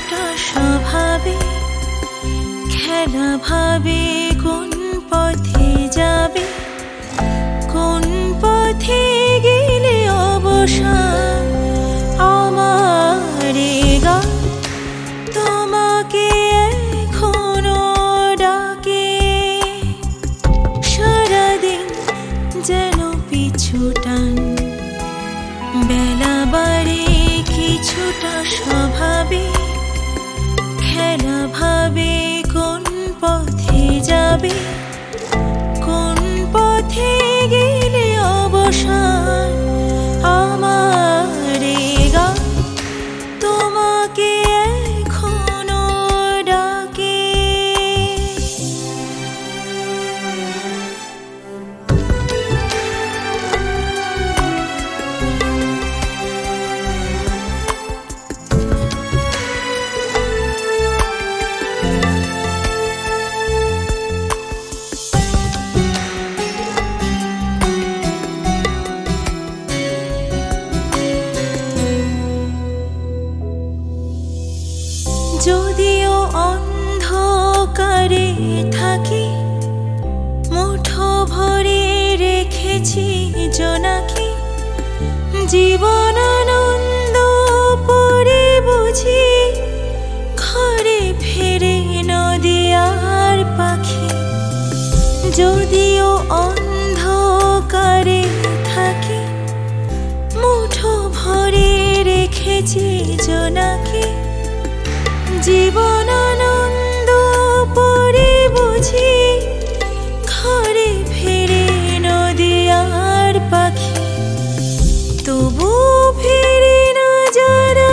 কিছুটা স্বভাবে খেলা ভাবে কোন পথে যাবে, কোন পথে গেলে অবসান আমার গান তোমাকে এখনো ডাকে। সারাদিন যেন পিছু টান, বেলা বাড়ে কিছুটা স্বভাবে খেলা ভাবে কোন পথে যাবে, কোন পথে গেলে অবসান আমার গান তোমাকে এখনো ডাকে। যদিও অন্ধকারে থাকি, মুঠো ভরে রেখেছি জোনাকি, জীবন আনন্দ পরে বুঝি ঘরে ফেরে নদী আর পাখি। যদিও অন্ধকারে থাকি, মুঠো ভরে রেখেছি জোনাকি, জীবন আনন্দ পরে বুঝি ঘরে ফেরে নদী আর পাখি। তবু ফিরে না যারা,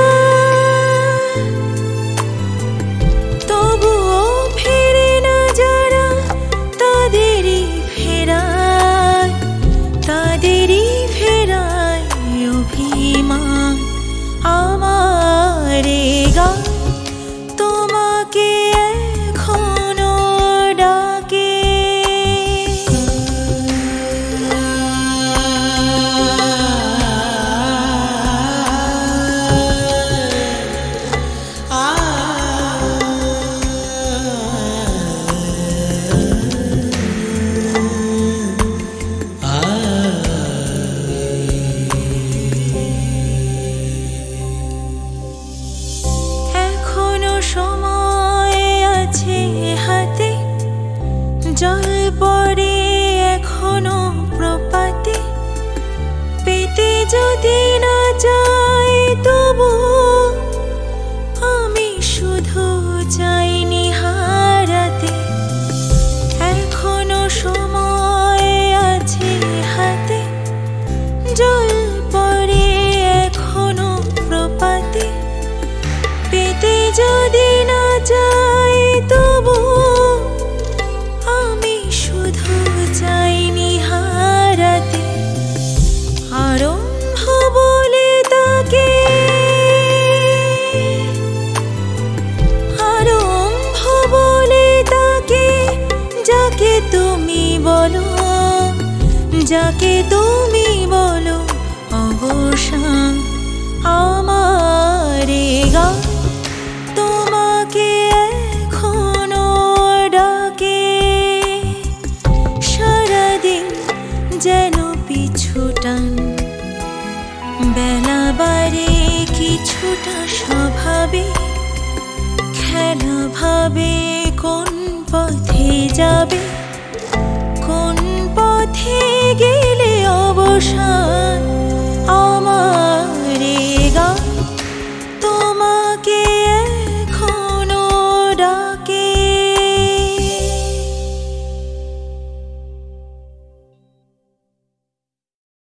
তবুও ফিরে না যারা, তাদেরই ফেরায়, তাদেরই ফেরায় অভিমান আমার গান তোমাকে এখনো ডাকে। সময় আছে হাতে, জল পড়ে এখনো প্রপাতে, পেতে যদি না যাই তবু আমি শুধু চাইনি হারাতে। এখনো সময় আছে হাতে, জল পড়ে এখনো প্রপাতে, পেতে যদি না যাই তবু আমি শুধু চাইনি হারাতে। আরম্ভ বলে তাকে, আরম্ভ বলে তাকে, যাকে তুমি বলো, যাকে তুমি বলো অবসান আমার গান তোমাকে এখনো ডাকে। সারাদিন যেন পিছু টান, বেলা বাড়ে কিছুটা স্বভাবে খেলা ভাবে কোন পথে যাবে,